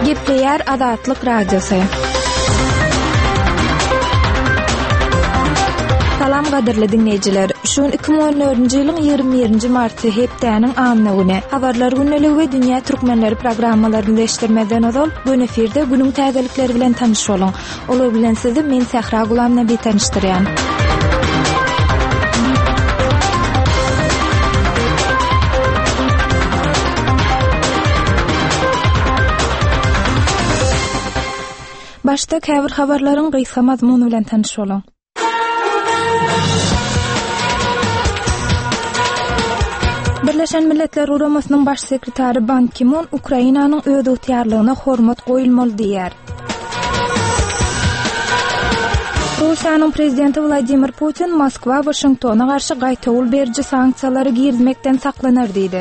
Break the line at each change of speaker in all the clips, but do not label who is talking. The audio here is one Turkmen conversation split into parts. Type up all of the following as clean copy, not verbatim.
Gepleyer Azatlyk Radiosu. Salam gaderli dinleyijiler. Şun 2014-nji ýylyň 21-nji marty hepdäniň anlygyny habarlar günneligi we dünýä türkmenleri programmalaryny eşitdirmeden ozal bu eferde günüň täzelikleri bilen tanış bolun. Olar bilen sizi men Sahra Gulamna bir tanışdyrýan. Başda käbir habarlaryň gysga mazmuny bilen tanış bolun. Birleşen Milletler Uramasının baş sekretari Ban Ki-moon Ukrainanyň öz ýarlygyna hormat goýulmaly diýär. Russiýanyň prezidenti Vladimir Putin Moskwa Washingtona garşy gaýtawul berji sanksiýalary girdmekden saklanar diýdi.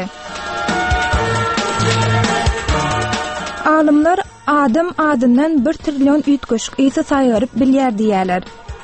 Alymlar adam adından 1 trillion üýtgeşik ýa saýgaryp bilýär diýerler.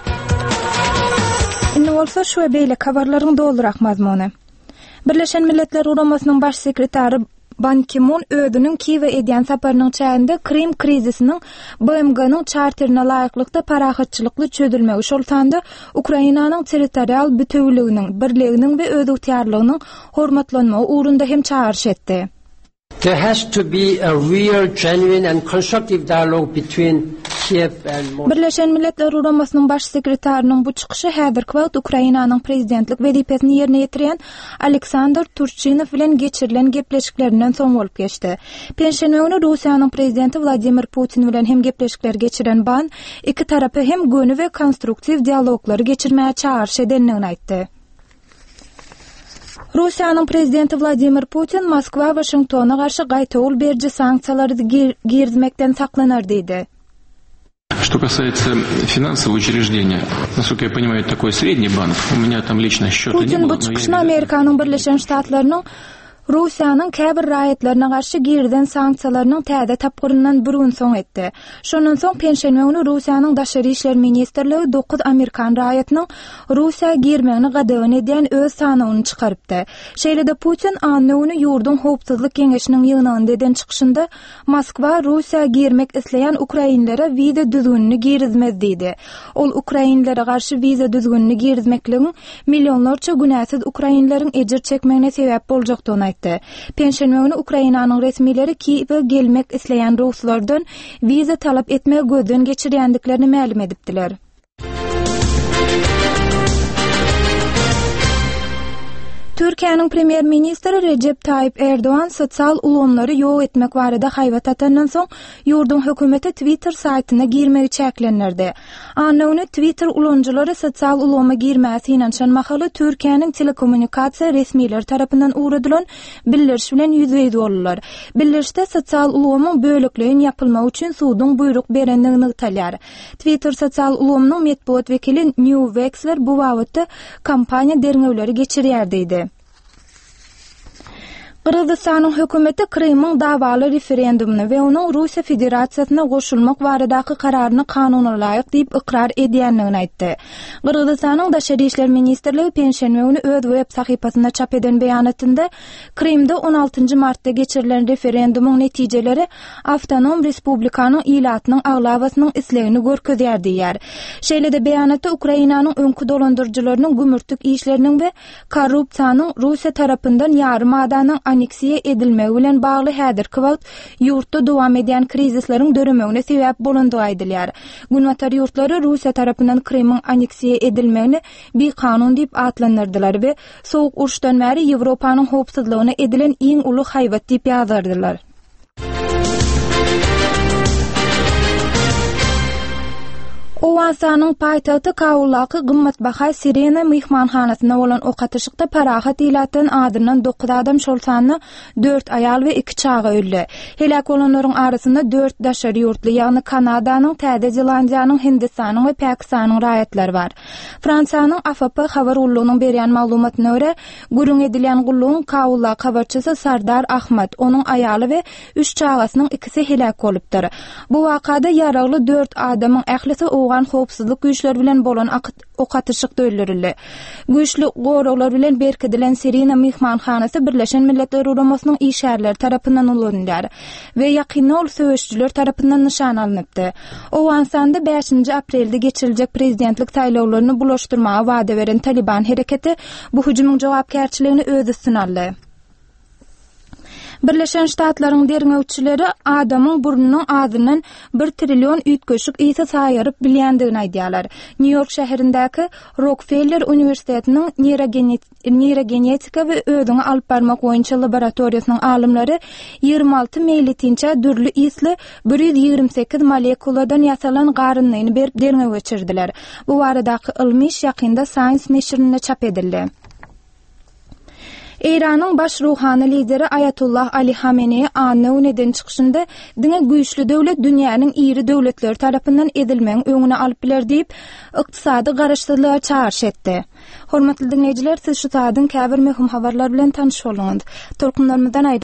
Indi bolsa şu beýle habarlaryň doldurak mazmuny. Birleşen Milletler Uramasının baş sekretari Ban Ki-moon ödünün Kiýewe edýän saparynyň çäginde Krim krizisiniň BMG-nyň charterine laýyklykda parahatçylykly çözülmegi şoltanda Ukrainanyň territorial bütünliginiň, birliginiň we öz ýarlygynyň hormatlanmagy uğrunda hem çağırış etdi.
There has to be a real, genuine and constructive dialogue between Kiev and Moscow.
Birleşen Milletler Uramasının baş sekretarının bu çıkışı häzirki wagt Ukrainanyň prezidentlik wezipesini ýerine ýetirýän Aleksandr Turchynov bilen geçirilen gepleşiklerinden soň bolup geçdi. Penşenbe günü Russiýanyň prezidenti Vladimir Putin bilen hem gepleşikler geçiren Ban iki tarapy hem göni we konstruktiv dialoglary geçirmäge çağırış edenligini aýtdy. Russiýanyň prezidenti Vladimir Putin Moskwa Washingtona garşy gaýtawul berji sanksiýalary girdmekden saklanar diýdi.
Что касается финансового учреждения, насколько я понимаю, это такой средний банк. У меня там лично счёта не было.
Putin bu çıkışını Amerikanyň Birleşen Ştatlarynyň Russiýanyň käbir raýatlaryna garşy girden sanksiýalarynyň täze tapgyryndan bir gün soň etdi. Şondan soň penşenbe günü Russiýanyň Daşary işler ministrligi 9 Amerikan raýatynyň Russiýa girmegini gadagyn edýän öz sanawyny çykarypdy. Şeýlede Putin anny günü ýurdun howpsuzlyk geňeşiniň ýygnagynda eden çykyşynda Moskwa Russiýa girmek isleýän ukrainlere wiza düzgünini girizmez diýdi. Ol ukrainlere garşy wiza düzgünini girizmekligiň millionlarça günäsiz ukrainleriň ejir çekmegine sebäp boljakdygyny aýtdy. Penşenbe günü Ukrainanyň resmileri Kiýewe gelmek isleýän ruslardan wiza talap etmegi gözden geçirýändiklerini ma'lum edipdiler. Türkiýanyň premier ministri Recep Tayyip Erdoğan sosial ulanmary ýok etmek barada haýbat atandan soň ýurdun hökümeti Twitter saýtyna girmegi çäklendirdi. Anny Twitter ulanjylary sosial ulama girmäsi inançanmaly Türkiýanyň telekommunikasiýa resmileri tarapyndan uğradylan bildiriş bilen ýüzbeýdi bolýar. Bildirişde sosial ulamanyň bölekligin ýapylmagy üçin suwdyň buyruk berendigini talýar. Twitter sosial ulamanyň medpuat wekili New Wexler bu wagtda kampaniýa derňewleri geçirýär diýdi. Kırgızstanyň hökümeti Krymyň dawaly referendumyny we onuň Russiýa Federasiýasyna goşulmak baradaky kararyny kanuny laýyk diýip ikrar edýänligini aýtdy. Kırgızstanyň Daşary işler ministrligi penşenbe günü öz web sahypasyna çap eden beýanatynda Krymda 16 martda geçirilen referendumuň netijeleri Awtonom Respublikanyň ilatynyň aglawasynyň islegini görkezýär diýär. Şeýlede beýanatda Ukrainanyň öňkü dolandyrjylarynyň gümürtük işleriniň we korrupsiýanyň Russiýa tarapyndan ýarym adanyň aneksiýa edilmegi bilen bagly häzirki wagt ýurtda dowam edýän krizisleriň döremegine sebäp bolandygy aýdylýar. Günwatar ýurtlary Russiýa tarapyndan Krymyň aneksiýa edilmegini bir kanun diýip atlandyrdylar we sowuk uruşdan bäri Ýewropanyň howpsuzlygyna edilen iň uly haýbat diýip ýazardylar. Owansanyň paýtagty Kabullaky gymmatbaha Sirena mehmanhanasyna bolan okatyşykda parahat ilatyn adyndan 9 adam şolsany 4 aýal we 2 çaga öldü. Helak bolanlaryň arasynda 4 daşary ýurtly, ýagny Kanadanyň, Täze Zelandiyanyň, Hindistanyň we Pakistanyň raýatlary bar. Fransiýanyň AFP habar ullugynyň berýän maglumatyna görä, gürüň edilýän gullugyň Kabullaky habarçysy Sardar Ahmet, onuň aýaly we 3 çagasynyň ikisi helak bolupdyr. Bu wakada ýaragly 4 adamyň ählisi owan howpsuzlyk güýçleri bilen bolan okatyşyk döýülýär. Güýçli goraglar bilen berkidilen Serena mehmanhanasy Birleşen Milletler Uramasynyň işgärleri tarapyndan ulanýar we ýakynda ol söwüşçüler tarapyndan nişan alınıpdy. Owgaňstanda 5 aprelde geçiriljek prezidentlik saýlawlaryny bulaşdyrmaga wada beren Taliban hereketi bu hüjümüň jogapkärçiligini özü synarly. Birleşen Ştatlaryň derňewçileri adamyň burnunyň ağzyndan 1 trillion üýtgeşik ýysa saýaryp bilýändigini aýdýarlar. New York şäherindäki Rockefeller Uniwersitetining neyrogenetika we ödüňi alyp barmak boýunça laboratoriýasynyň alymlary 26 meýletinçe dürli ýysly 128 molekuladan ýasalan garynlygyny berip derňew geçirdiler. Bu baradaky ilmi iş ýakynda Science neşrinde çap edildi. İran'ın baş ruhani lideri Ayatullah Ali Hamenei anawyneden çykyşynda diňe güýçli döwlet dünýäniň iri döwletleri tarapyndan edilmeň öňüne alyp biler diýip ykdysady garaşdyrlyğa çağrış etdi. Hormatly dinleýijiler, siz şu saýdyň käbir möhüm habarlar bilen tanyş bolýaňyz. Tolkunlarymyzdan